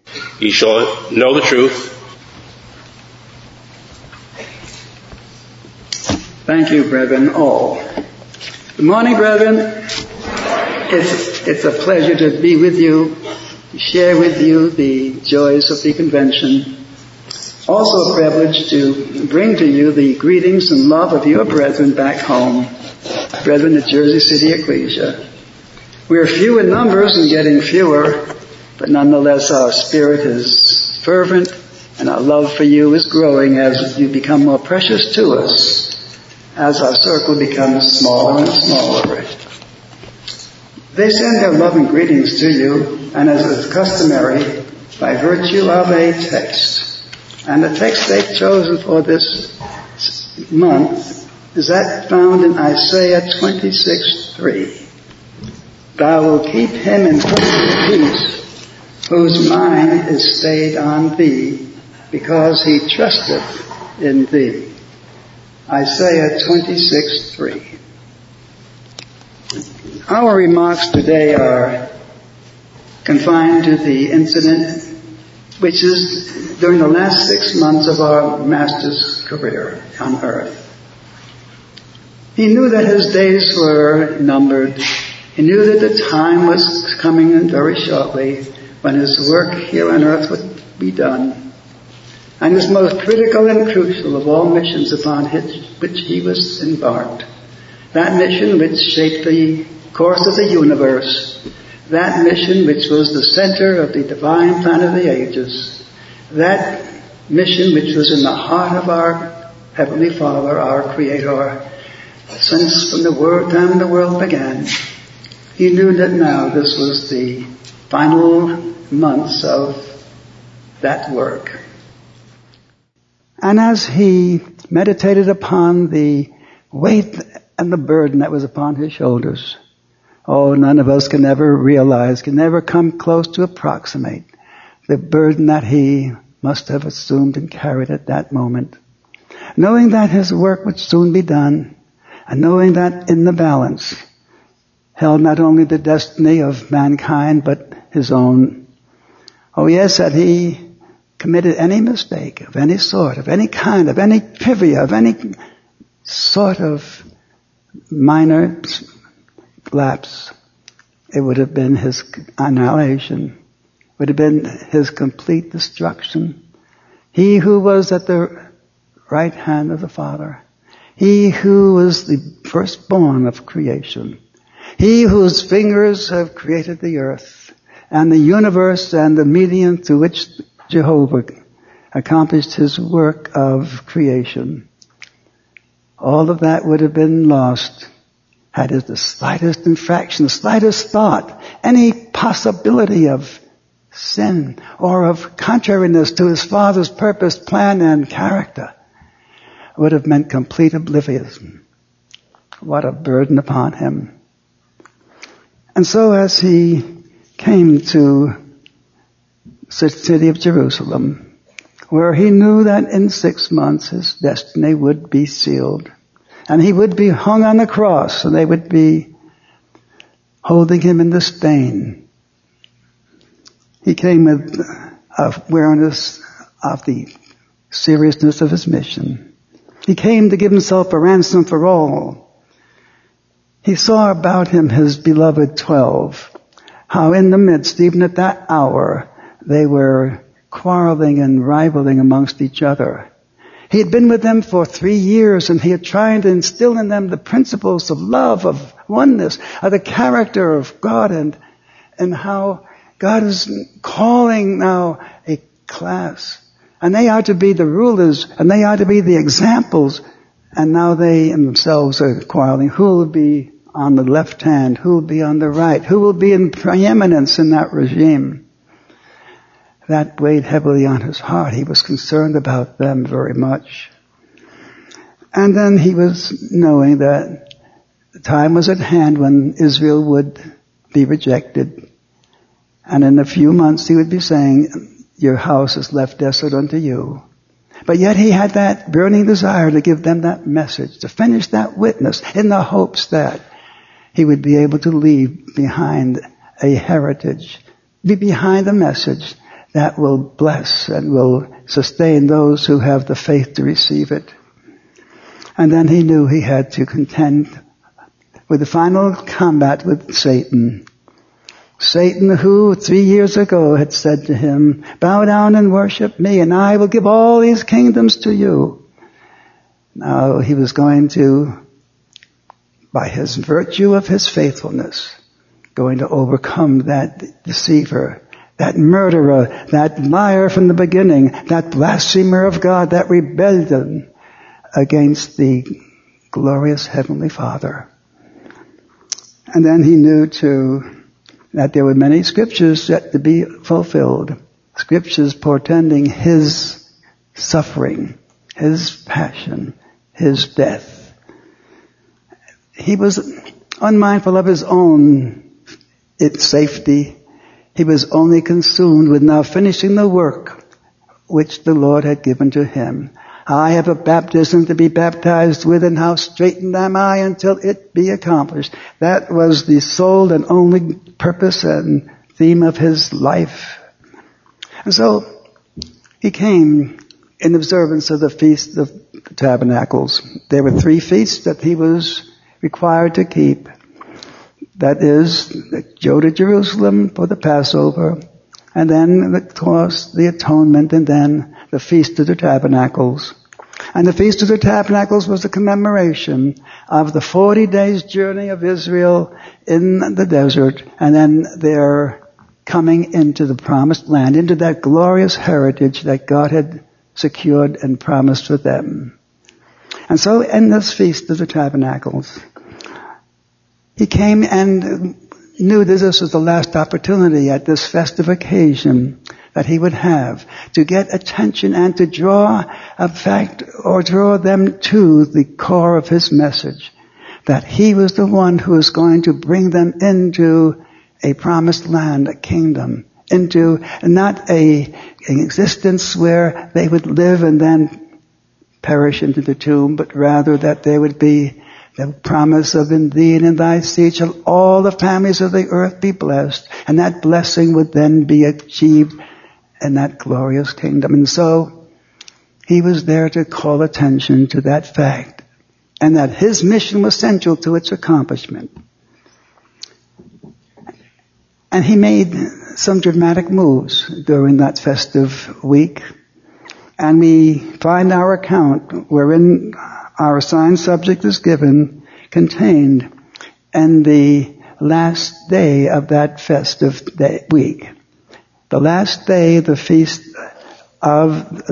Ye shall know the truth. Thank you, brethren, all. Good morning, brethren. It's a pleasure to be with you, share with you the joys of the convention. Also a privilege to bring to you the greetings and love of your brethren back home, brethren at Jersey City Ecclesia. We are few in numbers and getting fewer, but nonetheless our spirit is fervent and our love for you is growing as you become more precious to us, as our circle becomes smaller and smaller. They send their love and greetings to you, and as is customary, by virtue of a text. And the text they've chosen for this month is that found in Isaiah 26:3. Thou wilt keep him in perfect peace, whose mind is stayed on thee, because he trusteth in thee. Isaiah 26:3. Our remarks today are confined to the incident which is during the last 6 months of our Master's career on earth. He knew that his days were numbered. He knew that the time was coming in very shortly when his work here on earth would be done. And this most critical and crucial of all missions upon which he was embarked, that mission which shaped the course of the universe, that mission which was the center of the divine plan of the ages, that mission which was in the heart of our Heavenly Father, our Creator, since from the time the world began. He knew that now this was the final months of that work. And as he meditated upon the weight and the burden that was upon his shoulders, none of us can ever realize, can never come close to approximate the burden that he must have assumed and carried at that moment. Knowing that his work would soon be done, and knowing that in the balance held not only the destiny of mankind, but his own. Oh yes, that he committed any mistake of any sort, of any kind, of any trivia, of any sort of minor lapse, it would have been his annihilation, would have been his complete destruction. He who was at the right hand of the Father, he who was the firstborn of creation, he whose fingers have created the earth and the universe and the medium through which Jehovah accomplished his work of creation. All of that would have been lost had it the slightest infraction, the slightest thought, any possibility of sin or of contrariness to his Father's purpose, plan, and character, would have meant complete oblivion. What a burden upon him. And so as he came to the city of Jerusalem, where he knew that in 6 months his destiny would be sealed, and he would be hung on the cross, and they would be holding him in disdain. He came with awareness of the seriousness of his mission. He came to give himself a ransom for all. He saw about him his beloved 12, how in the midst, even at that hour, they were quarreling and rivaling amongst each other. He had been with them for 3 years, and he had tried to instill in them the principles of love, of oneness, of the character of God, and how God is calling now a class. And they are to be the rulers, and they are to be the examples. And now they themselves are quarreling. Who will be on the left hand? Who will be on the right? Who will be in preeminence in that regime? That weighed heavily on his heart. He was concerned about them very much. And then he was knowing that the time was at hand when Israel would be rejected. And in a few months he would be saying, your house is left desolate unto you. But yet he had that burning desire to give them that message, to finish that witness in the hopes that he would be able to leave behind a heritage, be behind a message that will bless and will sustain those who have the faith to receive it. And then he knew he had to contend with the final combat with Satan. Satan, who 3 years ago had said to him, bow down and worship me, and I will give all these kingdoms to you. Now he was going to, by his virtue of his faithfulness, going to overcome that deceiver, that murderer, that liar from the beginning, that blasphemer of God, that rebellion against the glorious Heavenly Father. And then he knew too that there were many scriptures yet to be fulfilled, scriptures portending his suffering, his passion, his death. He was unmindful of his own safety. He was only consumed with now finishing the work which the Lord had given to him. I have a baptism to be baptized with, and how straitened am I until it be accomplished. That was the sole and only purpose and theme of his life. And so he came in observance of the Feast of Tabernacles. There were 3 feasts that he was required to keep. That is, go to Jerusalem for the Passover, and then, of course, the Atonement, and then the Feast of the Tabernacles. And the Feast of the Tabernacles was a commemoration of the 40 days journey of Israel in the desert, and then their coming into the promised land, into that glorious heritage that God had secured and promised for them. And so in this Feast of the Tabernacles, he came and knew that this was the last opportunity at this festive occasion that he would have to get attention and to draw them to the core of his message, that he was the one who was going to bring them into a promised land, a kingdom, into not an existence where they would live and then perish into the tomb, but rather that there would be the promise of in thee and in thy seed shall all the families of the earth be blessed, and that blessing would then be achieved in that glorious kingdom. And so he was there to call attention to that fact, and that his mission was central to its accomplishment. And he made some dramatic moves during that festive week, and we find our account wherein our assigned subject is given, contained in the last day of that festive week. The last day, the feast of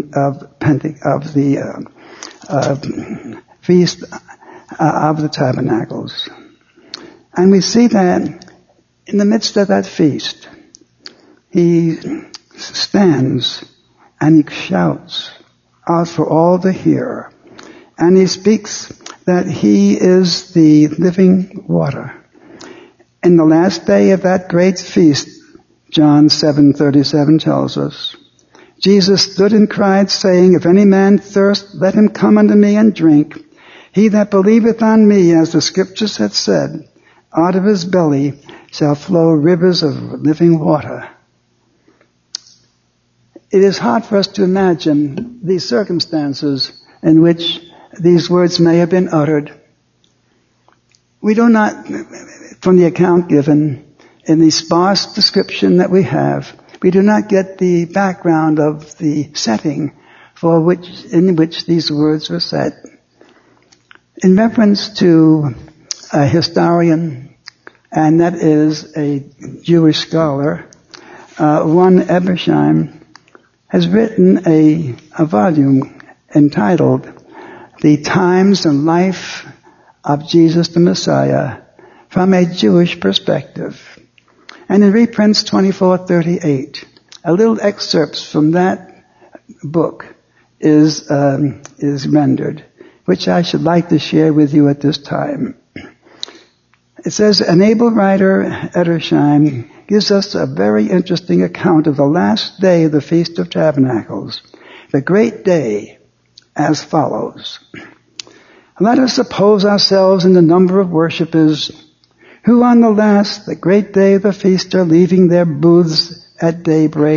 Feast of the Tabernacles. And we see that in the midst of that feast, he stands and he shouts out for all to hear. And he speaks that he is the living water. In the last day of that great feast, John 7:37 tells us, Jesus stood and cried, saying, if any man thirst, let him come unto me and drink. He that believeth on me, as the scriptures have said, out of his belly shall flow rivers of living water. It is hard for us to imagine these circumstances in which these words may have been uttered. We do not, from the account given in the sparse description that we have, we do not get the background of the setting in which these words were said. In reference to a historian, and that is a Jewish scholar, one Ebersheim, has written a volume entitled The Times and Life of Jesus the Messiah from a Jewish Perspective. And in reprints 2438, a little excerpts from that book is rendered, which I should like to share with you at this time. It says, an able writer, Edersheim, gives us a very interesting account of the last day of the Feast of Tabernacles, the great day, as follows. Let us suppose ourselves in the number of worshippers who on the great day of the feast are leaving their booths at daybreak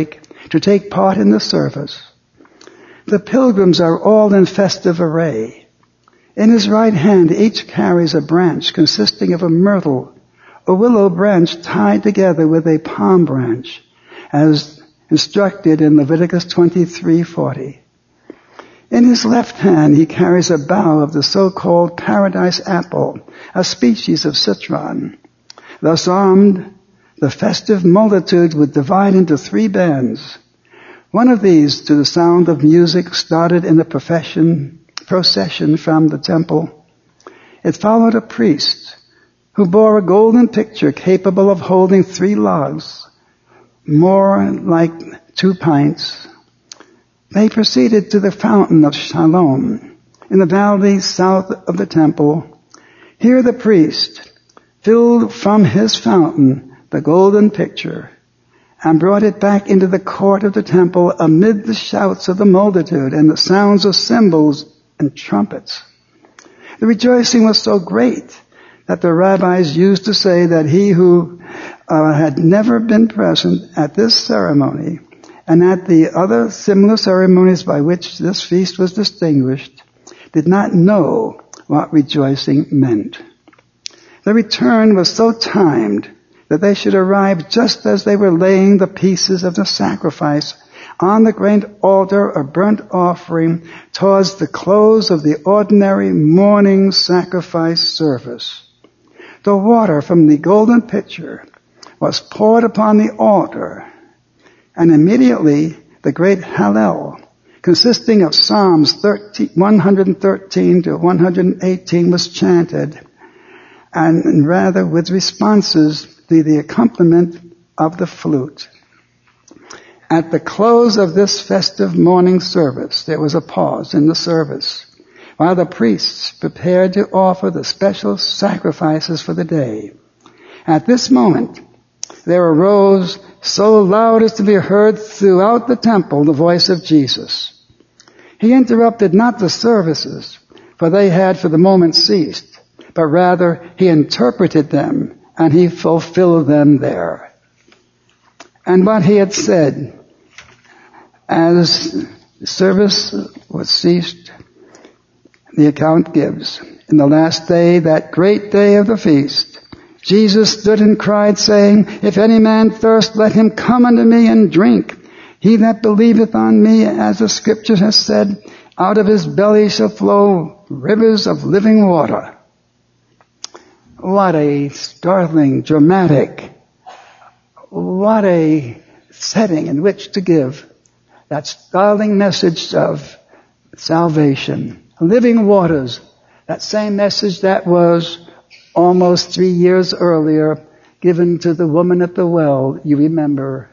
to take part in the service. The pilgrims are all in festive array. In his right hand each carries a branch consisting of a myrtle, a willow branch tied together with a palm branch, as instructed in Leviticus 23:40. In his left hand he carries a bough of the so-called paradise apple, a species of citron. Thus armed, the festive multitude would divide into 3 bands. One of these, to the sound of music, started in the procession from the temple. It followed a priest who bore a golden pitcher capable of holding 3 logs, more like 2 pints. They proceeded to the fountain of Shalom in the valley south of the temple. Here the priest filled from his fountain the golden pitcher and brought it back into the court of the temple amid the shouts of the multitude and the sounds of cymbals and trumpets. The rejoicing was so great that the rabbis used to say that he who had never been present at this ceremony and at the other similar ceremonies by which this feast was distinguished did not know what rejoicing meant. The return was so timed that they should arrive just as they were laying the pieces of the sacrifice on the great altar of burnt offering towards the close of the ordinary morning sacrifice service. The water from the golden pitcher was poured upon the altar, and immediately the great Hallel, consisting of Psalms 113 to 118, was chanted, and rather with responses to the accompaniment of the flute. At the close of this festive morning service, there was a pause in the service while the priests prepared to offer the special sacrifices for the day. At this moment, there arose so loud as to be heard throughout the temple the voice of Jesus. He interrupted not the services, for they had for the moment ceased, but rather he interpreted them and he fulfilled them there. And what he had said, as the service was ceased, the account gives, in the last day, that great day of the feast, Jesus stood and cried, saying, If any man thirst, let him come unto me and drink. He that believeth on me, as the scripture has said, out of his belly shall flow rivers of living water. What a startling, dramatic, what a setting in which to give that startling message of salvation. Living waters, that same message that was almost 3 years earlier given to the woman at the well, you remember,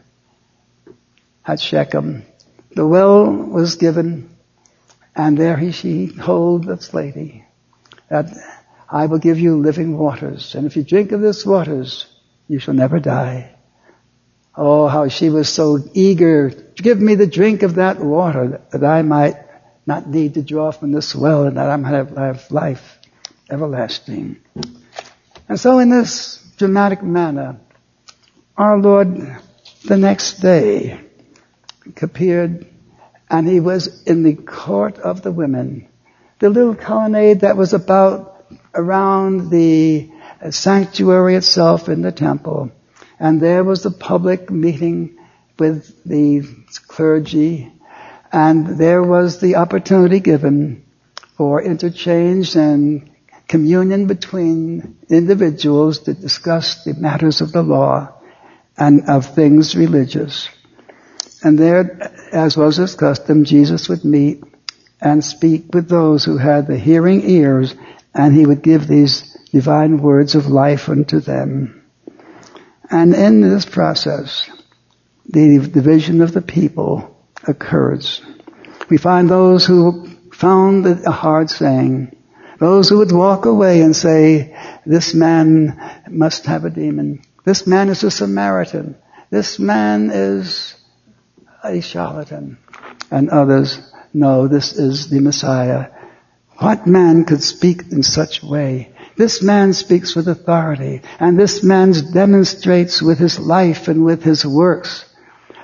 at Shechem. The well was given, and there she told this lady that I will give you living waters, and if you drink of this waters, you shall never die. Oh, how she was so eager to give me the drink of that water that I might not need to draw from this well and that I might have life everlasting. And so in this dramatic manner, our Lord the next day appeared, and he was in the court of the women, the little colonnade that was around the sanctuary itself in the temple. And there was the public meeting with the clergy, and there was the opportunity given for interchange and communion between individuals to discuss the matters of the law and of things religious. And there, as was his custom, Jesus would meet and speak with those who had the hearing ears, and he would give these divine words of life unto them. And in this process, the division of the people occurs. We find those who found it a hard saying, those who would walk away and say, this man must have a demon. This man is a Samaritan. This man is a charlatan. And others, no, this is the Messiah. What man could speak in such a way? This man speaks with authority, and this man demonstrates with his life and with his works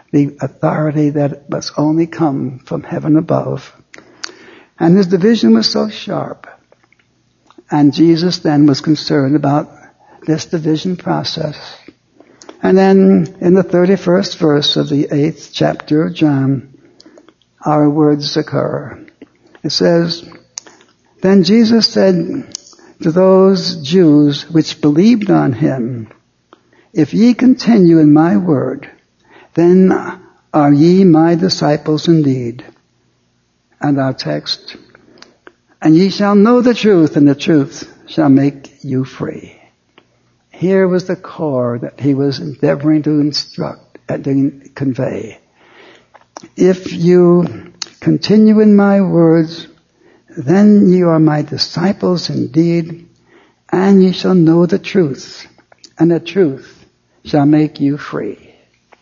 the authority that must only come from heaven above. And his division was so sharp. And Jesus then was concerned about this division process. And then in the 31st verse of the 8th chapter of John, our words occur. It says, "Then Jesus said to those Jews which believed on him, If ye continue in my word, then are ye my disciples indeed." And our text, "And ye shall know the truth, and the truth shall make you free." Here was the core that he was endeavoring to instruct and to convey. If you continue in my words, then ye are my disciples indeed, and ye shall know the truth, and the truth shall make you free.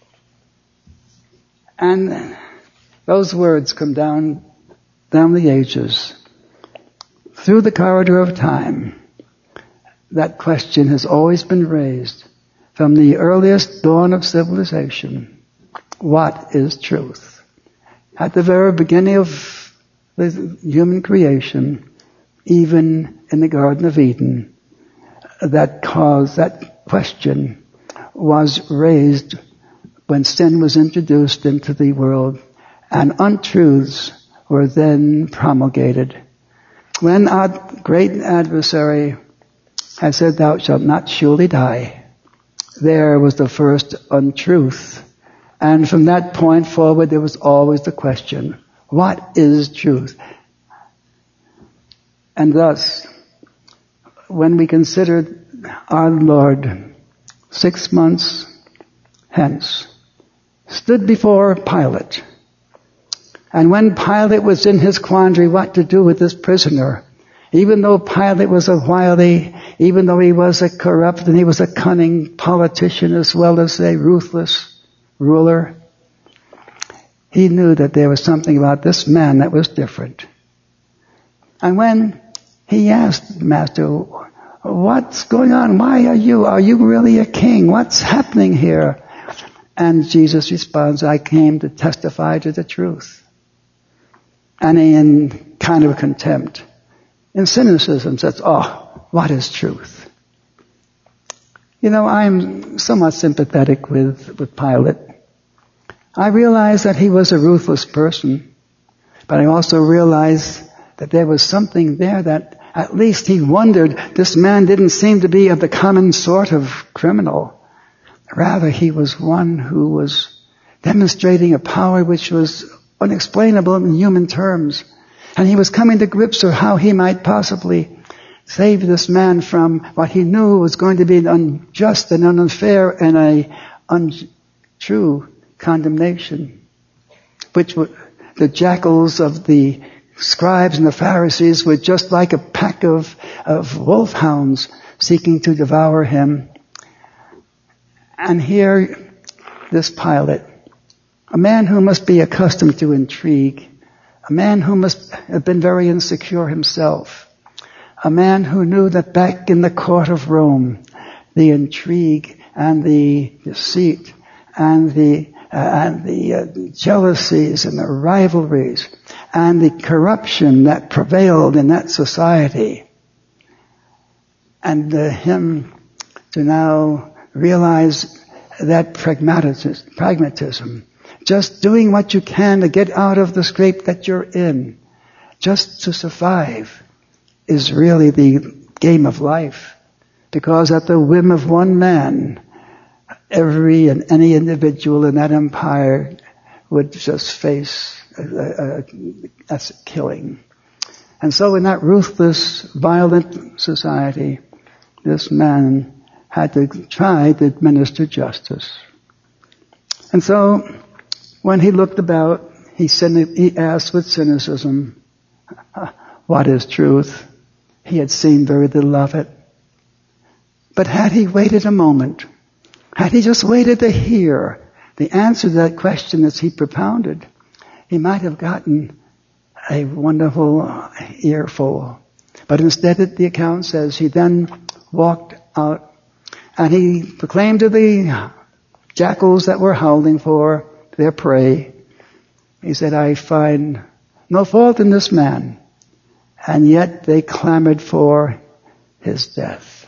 And those words come down the ages, through the corridor of time. That question has always been raised from the earliest dawn of civilization. What is truth? At the very beginning of the human creation, even in the Garden of Eden, that question was raised when sin was introduced into the world, and untruths were then promulgated. When our great adversary had said, "Thou shalt not surely die," there was the first untruth. And from that point forward, there was always the question, what is truth? And thus, when we considered our Lord 6 months hence, stood before Pilate, and when Pilate was in his quandary what to do with this prisoner, even though Pilate was a wily, even though he was a corrupt and he was a cunning politician as well as a ruthless ruler, he knew that there was something about this man that was different. And when he asked the Master, "What's going on? Why are you really a king? What's happening here?" And Jesus responds, "I came to testify to the truth." And in kind of contempt, in cynicism, says, "Oh, what is truth?" You know, I'm somewhat sympathetic with Pilate. I realize that he was a ruthless person, but I also realize that there was something there that at least he wondered. This man didn't seem to be of the common sort of criminal. Rather, he was one who was demonstrating a power which was unexplainable in human terms. And he was coming to grips with how he might possibly save this man from what he knew was going to be an unjust and unfair and a untrue condemnation, which the jackals of the scribes and the Pharisees were just like a pack of wolfhounds seeking to devour him. And here, this Pilate, a man who must be accustomed to intrigue, a man who must have been very insecure himself, a man who knew that back in the court of Rome, the intrigue and the deceit and the jealousies and the rivalries and the corruption that prevailed in that society, and him to now realize that pragmatism, just doing what you can to get out of the scrape that you're in, just to survive, is really the game of life. Because at the whim of one man, every and any individual in that empire would just face a killing. And so in that ruthless, violent society, this man had to try to administer justice. And so when he looked about, he asked with cynicism, "What is truth?" He had seen very little of it. But had he waited a moment, had he just waited to hear the answer to that question as he propounded, he might have gotten a wonderful earful. But instead, the account says, he then walked out and he proclaimed to the jackals that were howling for their prey. He said, I find no fault in this man. And yet they clamored for his death.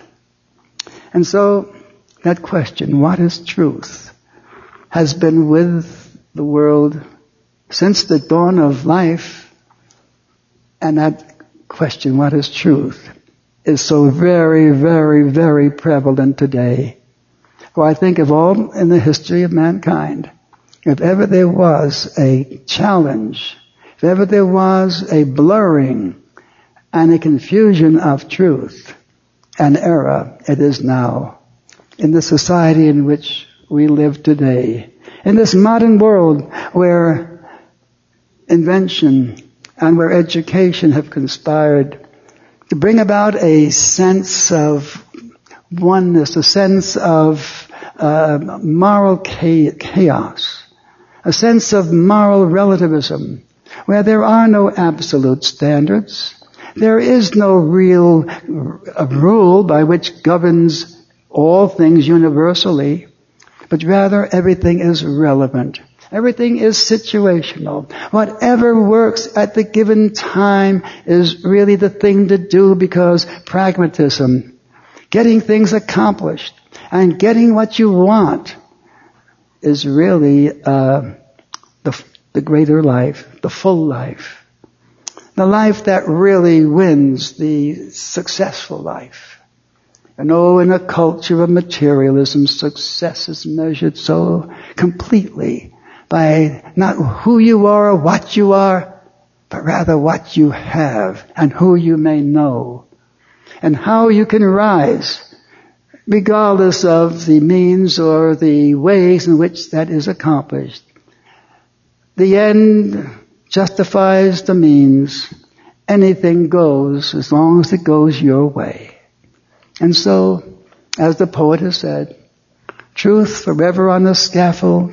And so that question, what is truth, has been with the world since the dawn of life. And that question, what is truth, is so very, very, very prevalent today. For I think of all in the history of mankind, if ever there was a challenge, if ever there was a blurring and a confusion of truth and error, it is now. In the society in which we live today, in this modern world where invention and where education have conspired to bring about a sense of oneness, a sense of moral chaos, a sense of moral relativism, where there are no absolute standards. There is no real rule by which governs all things universally, but rather everything is relevant. Everything is situational. Whatever works at the given time is really the thing to do, because pragmatism, getting things accomplished and getting what you want, is really the greater life, the full life. The life that really wins, the successful life. And in a culture of materialism, success is measured so completely by not who you are or what you are, but rather what you have and who you may know and how you can rise, regardless of the means or the ways in which that is accomplished. The end justifies the means. Anything goes as long as it goes your way. And so, as the poet has said, truth forever on the scaffold,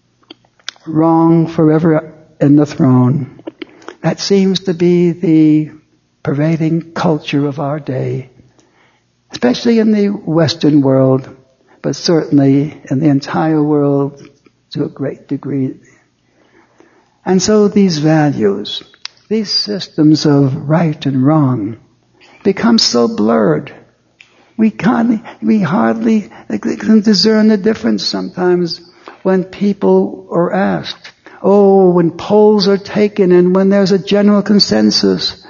wrong forever in the throne. That seems to be the pervading culture of our day, especially in the Western world, but certainly in the entire world to a great degree. And so these values, these systems of right and wrong, become so blurred. We hardly can discern the difference sometimes when people are asked. When polls are taken and when there's a general consensus,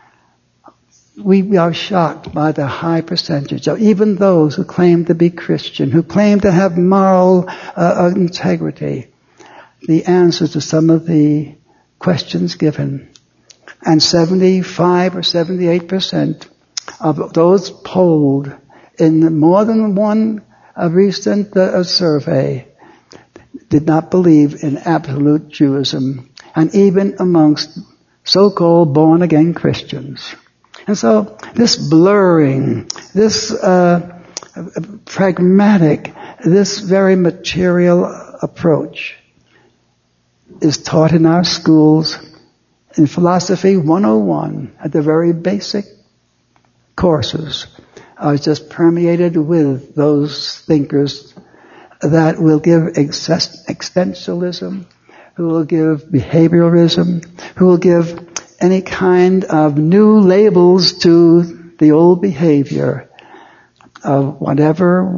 we are shocked by the high percentage of even those who claim to be Christian, who claim to have moral integrity, the answers to some of the questions given. And 75 or 78% of those polled in more than one recent survey did not believe in absolute Judaism, and even amongst so-called born-again Christians. And so this blurring, this pragmatic, this very material approach is taught in our schools in Philosophy 101 at the very basic courses. Are just permeated with those thinkers that will give existentialism, who will give behavioralism, who will give any kind of new labels to the old behavior of whatever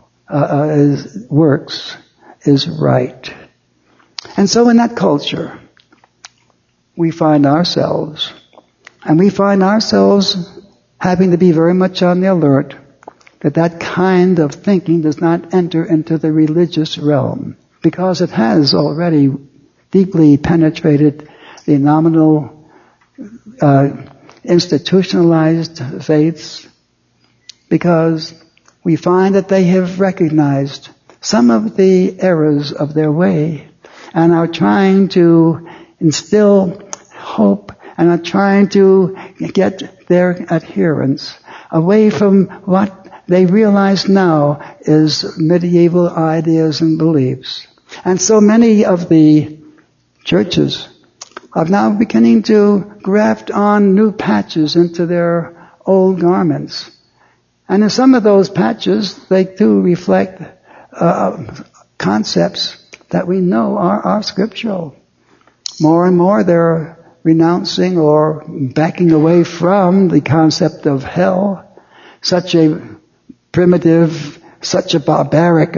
works is right. And so in that culture, we find ourselves having to be very much on the alert that kind of thinking does not enter into the religious realm, because it has already deeply penetrated the nominal, institutionalized faiths, because we find that they have recognized some of the errors of their way and are trying to instill hope and are trying to get their adherents away from what they realize now is medieval ideas and beliefs. And so many of the churches are now beginning to graft on new patches into their old garments. And in some of those patches, they too reflect concepts that we know are scriptural. More and more they're renouncing or backing away from the concept of hell. Such a primitive, such a barbaric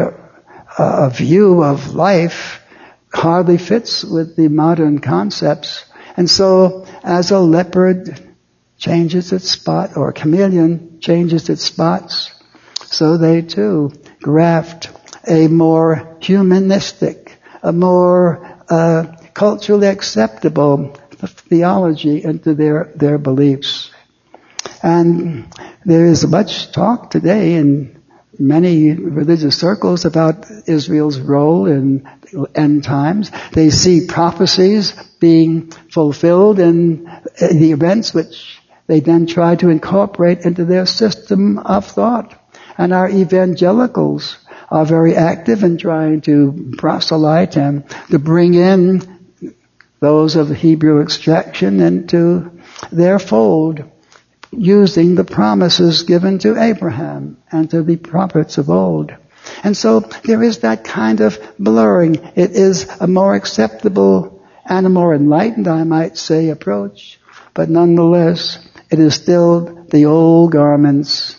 view of life hardly fits with the modern concepts. And so, as a leopard changes its spot, or a chameleon changes its spots, so they too graft a more humanistic, a more culturally acceptable theology into their beliefs. And there is much talk today in many religious circles about Israel's role in end times. They see prophecies being fulfilled in the events which they then try to incorporate into their system of thought. And our evangelicals are very active in trying to proselyte and to bring in those of Hebrew extraction into their fold, using the promises given to Abraham and to the prophets of old. And so there is that kind of blurring. It is a more acceptable and a more enlightened, I might say, approach. But nonetheless, it is still the old garments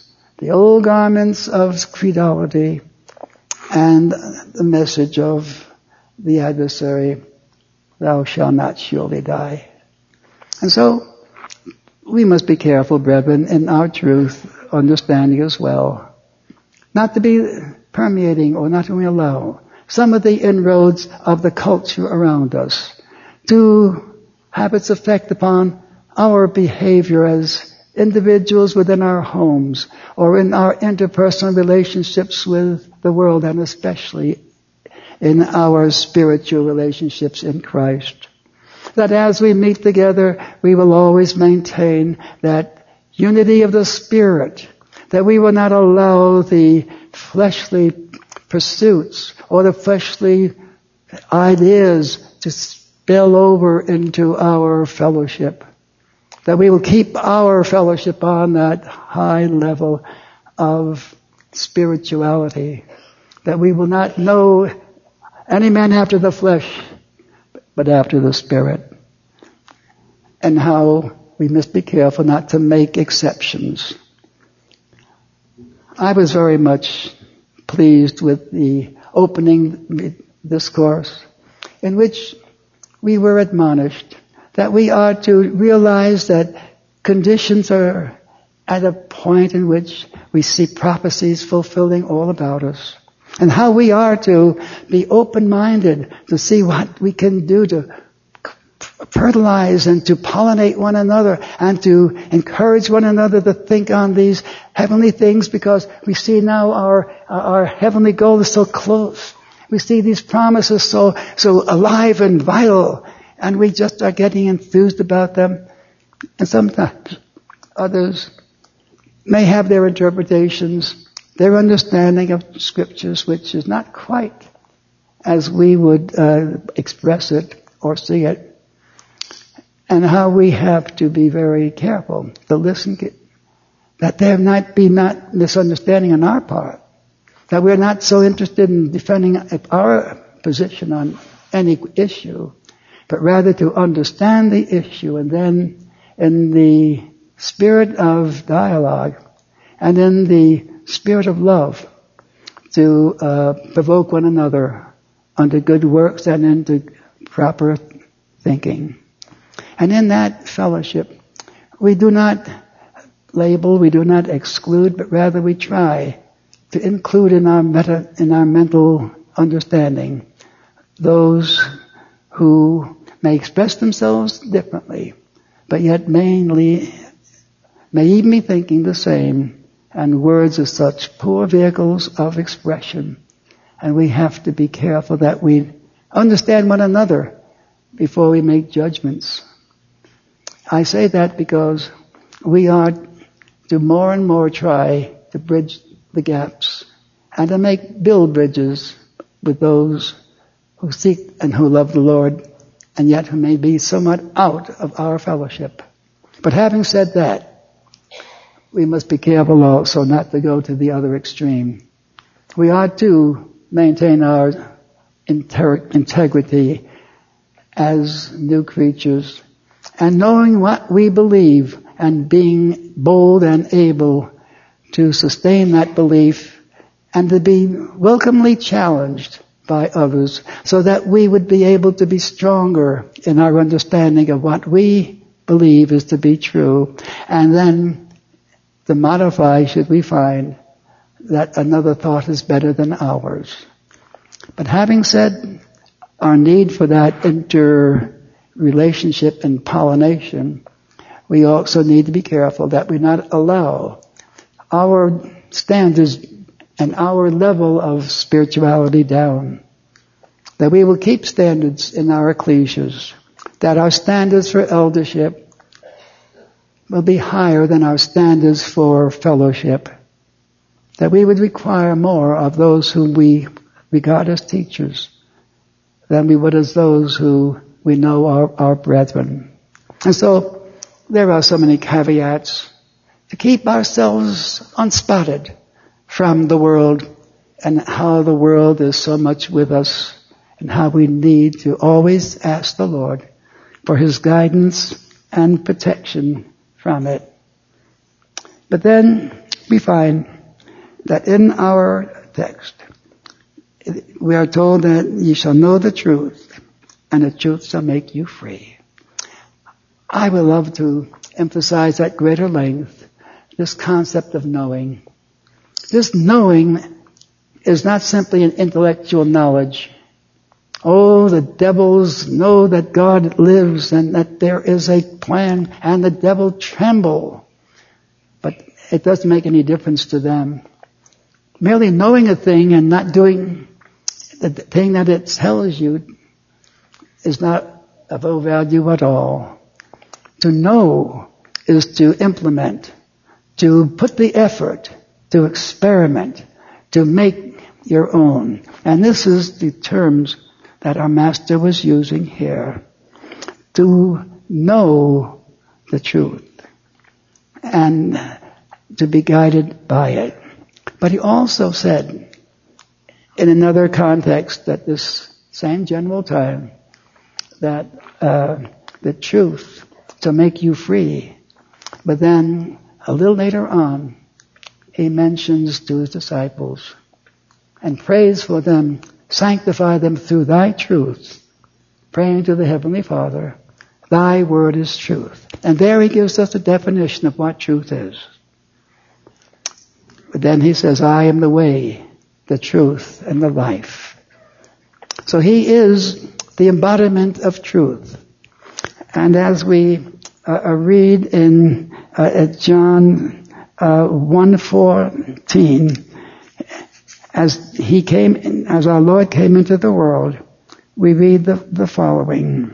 of credulity and the message of the adversary, thou shalt not surely die. And so, we must be careful, brethren, in our truth understanding as well, not to be permeating or not to allow some of the inroads of the culture around us to have its effect upon our behavior as individuals within our homes or in our interpersonal relationships with the world, and especially in our spiritual relationships in Christ. That as we meet together, we will always maintain that unity of the Spirit, that we will not allow the fleshly pursuits or the fleshly ideas to spill over into our fellowship, that we will keep our fellowship on that high level of spirituality, that we will not know any man after the flesh, but after the Spirit. And how we must be careful not to make exceptions. I was very much pleased with the opening discourse in which we were admonished that we are to realize that conditions are at a point in which we see prophecies fulfilling all about us. And how we are to be open-minded to see what we can do to fertilize and to pollinate one another and to encourage one another to think on these heavenly things, because we see now our heavenly goal is so close. We see these promises so alive and vital, and we just are getting enthused about them. And sometimes others may have their interpretations, their understanding of scriptures, which is not quite as we would express it or see it. And how we have to be very careful to listen, that there might be not misunderstanding on our part, that we're not so interested in defending our position on any issue, but rather to understand the issue, and then in the spirit of dialogue and in the spirit of love to provoke one another unto good works and into proper thinking. And in that fellowship, we do not label, we do not exclude, but rather we try to include in our mental understanding those who may express themselves differently, but yet mainly may even be thinking the same, and words are such poor vehicles of expression. And we have to be careful that we understand one another before we make judgments. I say that because we are to more and more try to bridge the gaps and to build bridges with those who seek and who love the Lord, and yet who may be somewhat out of our fellowship. But having said that, we must be careful also not to go to the other extreme. We are to maintain our integrity as new creatures, and knowing what we believe and being bold and able to sustain that belief and to be welcomely challenged by others so that we would be able to be stronger in our understanding of what we believe is to be true, and then to modify should we find that another thought is better than ours. But having said our need for that interrelationship and pollination, we also need to be careful that we not allow our standards and our level of spirituality down. That we will keep standards in our ecclesias, that our standards for eldership will be higher than our standards for fellowship, that we would require more of those whom we regard as teachers than we would as those who we know are our brethren. And so there are so many caveats to keep ourselves unspotted from the world, and how the world is so much with us, and how we need to always ask the Lord for His guidance and protection from it. But then we find that in our text, we are told that ye shall know the truth, and the truth shall make you free. I would love to emphasize at greater length this concept of knowing. This knowing is not simply an intellectual knowledge. Oh, the devils know that God lives and that there is a plan, and the devil tremble. But it doesn't make any difference to them. Merely knowing a thing and not doing the thing that it tells you is not of no value at all. To know is to implement, to put the effort, to experiment, to make your own. And this is the terms that our Master was using here. To know the truth and to be guided by it. But he also said, in another context at this same general time, that the truth to make you free. But then a little later on, he mentions to his disciples and prays for them, sanctify them through thy truth, praying to the Heavenly Father, thy word is truth. And there he gives us a definition of what truth is. But then he says, I am the way, the truth, and the life. So he is the embodiment of truth. And as we read in John 1:14, as our Lord came into the world, we read the following.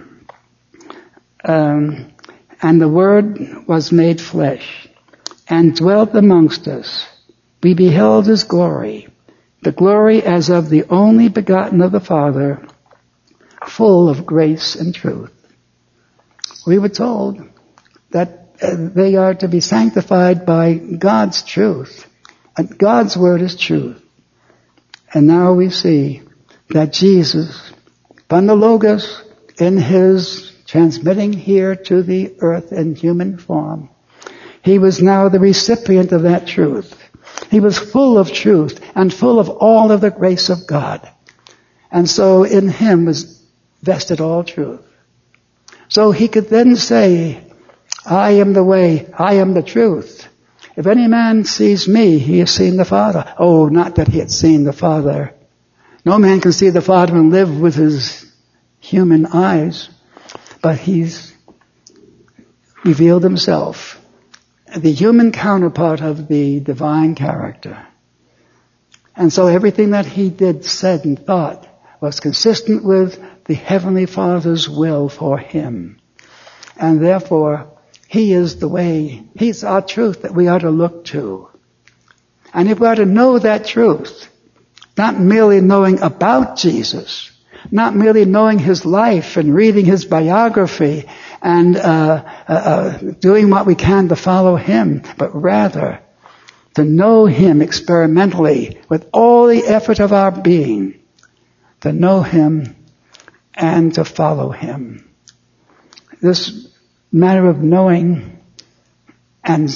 And the Word was made flesh and dwelt amongst us. We beheld His glory, the glory as of the only begotten of the Father, full of grace and truth. We were told that they are to be sanctified by God's truth. And God's word is truth. And now we see that Jesus, upon the Logos, in His transmitting here to the earth in human form, He was now the recipient of that truth. He was full of truth and full of all of the grace of God. And so in Him was vested all truth. So He could then say, I am the way, I am the truth. If any man sees me, he has seen the Father. Oh, not that he had seen the Father. No man can see the Father and live with his human eyes. But He's revealed Himself, the human counterpart of the divine character. And so everything that He did, said, and thought was consistent with the Heavenly Father's will for Him. And therefore, He is the way, He's our truth that we are to look to. And if we are to know that truth, not merely knowing about Jesus, not merely knowing His life and reading His biography and doing what we can to follow Him, but rather to know Him experimentally with all the effort of our being, to know Him, and to follow Him. This matter of knowing and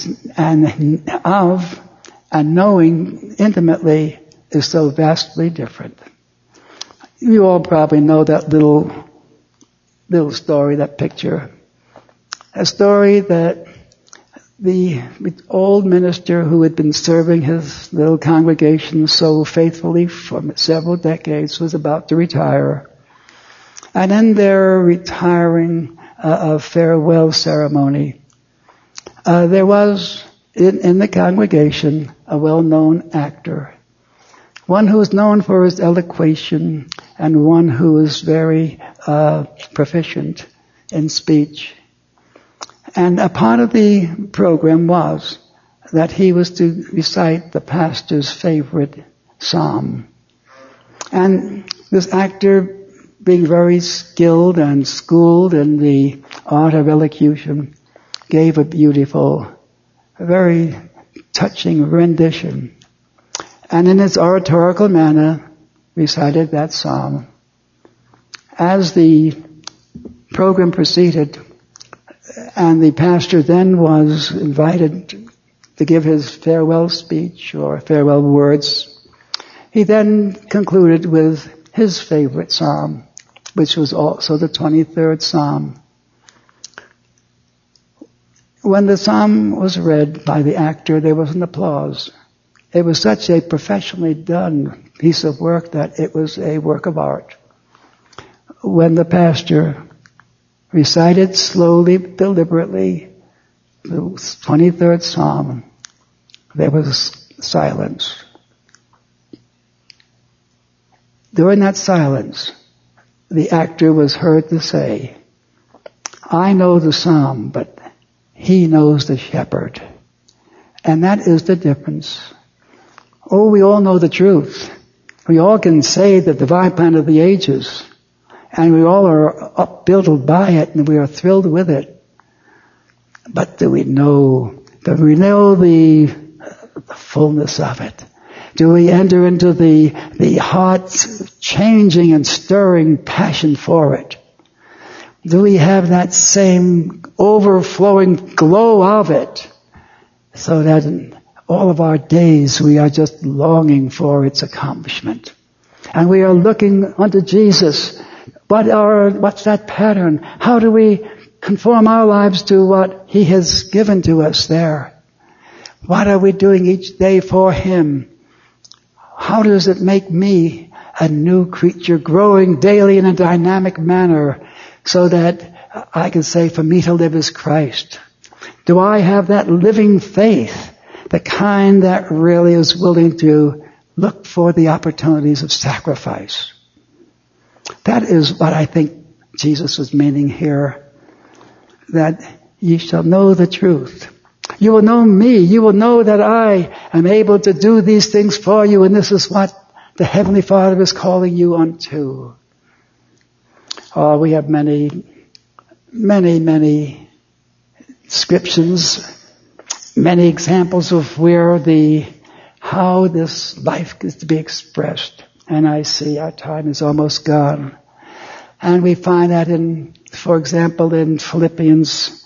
knowing intimately is so vastly different. You all probably know that little story, that picture. A story that the old minister who had been serving his little congregation so faithfully for several decades was about to retire. And in their retiring farewell ceremony, there was in the congregation a well-known actor, one who was known for his elocution and one who was very proficient in speech. And a part of the program was that he was to recite the pastor's favorite psalm. And this actor, being very skilled and schooled in the art of elocution, gave a beautiful, very touching rendition. And in his oratorical manner, recited that psalm. As the program proceeded, and the pastor then was invited to give his farewell speech or farewell words, he then concluded with his favorite psalm, which was also the 23rd Psalm. When the psalm was read by the actor, there was an applause. It was such a professionally done piece of work that it was a work of art. When the pastor recited slowly, deliberately, the 23rd Psalm, there was silence. During that silence, the actor was heard to say, "I know the psalm, but he knows the shepherd." And that is the difference. Oh, we all know the truth. We all can say the divine plan of the ages. And we all are upbuilded by it, and we are thrilled with it. But do we know the fullness of it? Do we enter into the heart-changing and stirring passion for it? Do we have that same overflowing glow of it, so that in all of our days we are just longing for its accomplishment? And we are looking unto Jesus. What's that pattern? How do we conform our lives to what He has given to us there? What are we doing each day for Him? How does it make me a new creature, growing daily in a dynamic manner, so that I can say, for me to live is Christ? Do I have that living faith, the kind that really is willing to look for the opportunities of sacrifice? That is what I think Jesus was meaning here, that ye shall know the truth. You will know me. You will know that I am able to do these things for you, and this is what the Heavenly Father is calling you unto. Oh, we have many, many, many descriptions, many examples of how this life is to be expressed. And I see our time is almost gone. And we find that for example, in Philippians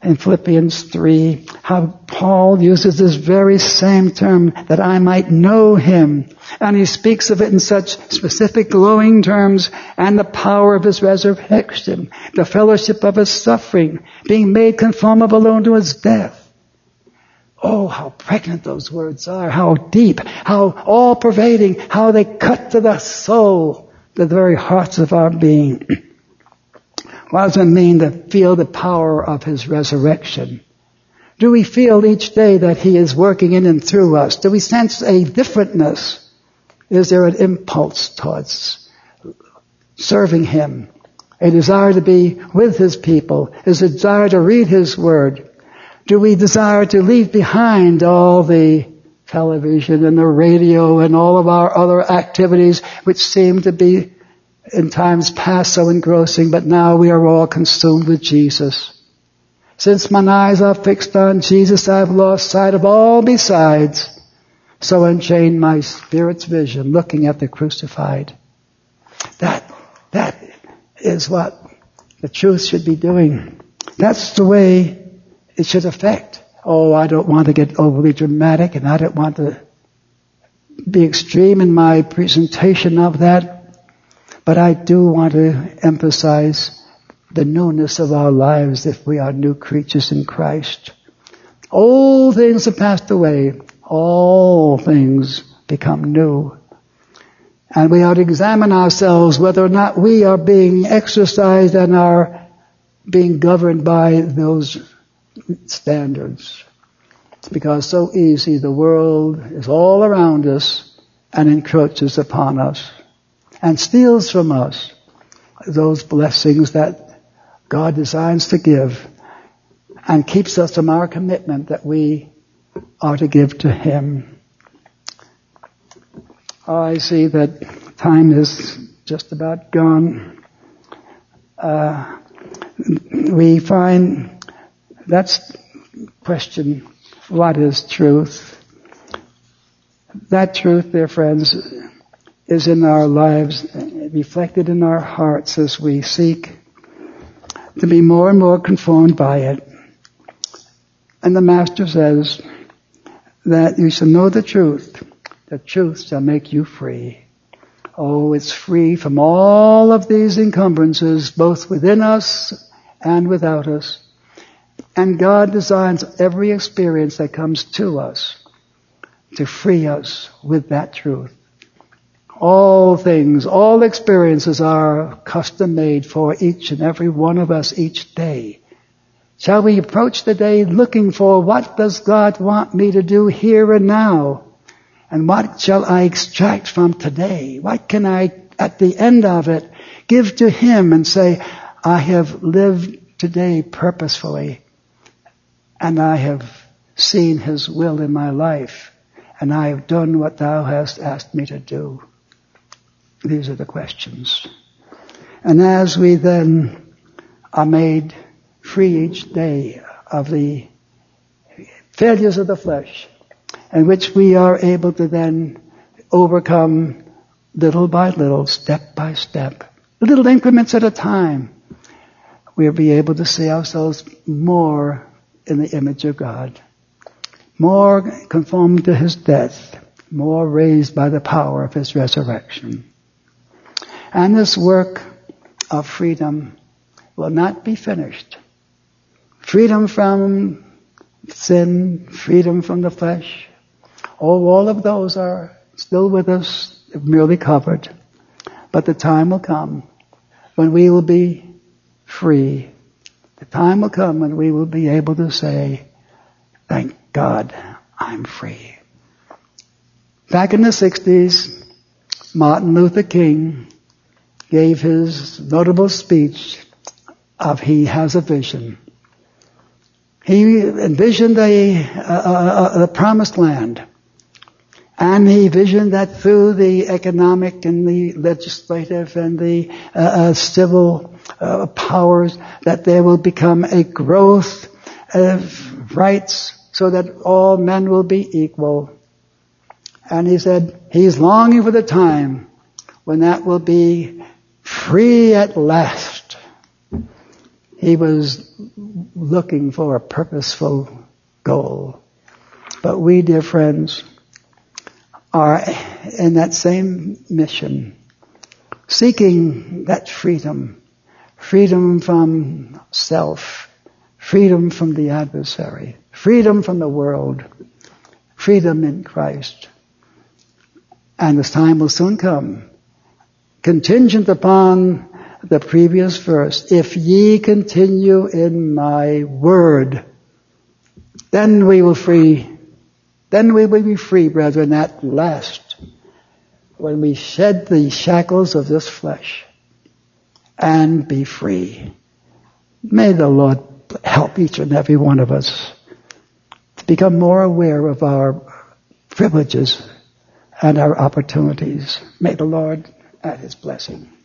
3, how Paul uses this very same term, that I might know Him. And he speaks of it in such specific glowing terms, and the power of His resurrection, the fellowship of His suffering, being made conformable unto His death. Oh, how pregnant those words are, how deep, how all-pervading, how they cut to the soul, to the very hearts of our being. What does it mean to feel the power of His resurrection? Do we feel each day that He is working in and through us? Do we sense a differentness? Is there an impulse towards serving Him? A desire to be with His people? Is a desire to read His Word? Do we desire to leave behind all the television and the radio and all of our other activities which seem to be in times past so engrossing, but now we are all consumed with Jesus? Since mine eyes are fixed on Jesus, I have lost sight of all besides. So unchained my spirit's vision, looking at the crucified. That is what the truth should be doing. That's the way it should affect. Oh, I don't want to get overly dramatic, and I don't want to be extreme in my presentation of that, but I do want to emphasize the newness of our lives if we are new creatures in Christ. Old things have passed away. All things become new. And we ought to examine ourselves whether or not we are being exercised and are being governed by those standards. Because so easy the world is all around us and encroaches upon us and steals from us those blessings that God designs to give and keeps us from our commitment that we are to give to Him. I see that time is just about gone. We find that's question, what is truth? That truth, dear friends, is in our lives, reflected in our hearts as we seek to be more and more conformed by it. And the Master says that you shall know the truth shall make you free. Oh, it's free from all of these encumbrances, both within us and without us. And God designs every experience that comes to us to free us with that truth. All things, all experiences are custom made for each and every one of us each day. Shall we approach the day looking for what does God want me to do here and now? And what shall I extract from today? What can I, at the end of it, give to Him and say, I have lived today purposefully, and I have seen His will in my life, and I have done what Thou hast asked me to do. These are the questions. And as we then are made free each day of the failures of the flesh, in which we are able to then overcome little by little, step by step, little increments at a time, we'll be able to see ourselves more in the image of God, more conformed to His death, more raised by the power of His resurrection. And this work of freedom will not be finished. Freedom from sin, freedom from the flesh, all of those are still with us, merely covered. But the time will come when we will be free. The time will come when we will be able to say, thank God, I'm free. Back in the 60s, Martin Luther King gave his notable speech of He Has a Vision. He envisioned the promised land. And he visioned that through the economic and the legislative and the civil powers, that there will become a growth of rights so that all men will be equal. And he said he's longing for the time when that will be free at last. He was looking for a purposeful goal. But we, dear friends, are in that same mission, seeking that freedom from self, freedom from the adversary, freedom from the world, freedom in Christ. And this time will soon come, contingent upon the previous verse, if ye continue in my word, then we will be free, brethren, at last, when we shed the shackles of this flesh and be free. May the Lord help each and every one of us to become more aware of our privileges and our opportunities. May the Lord add His blessing.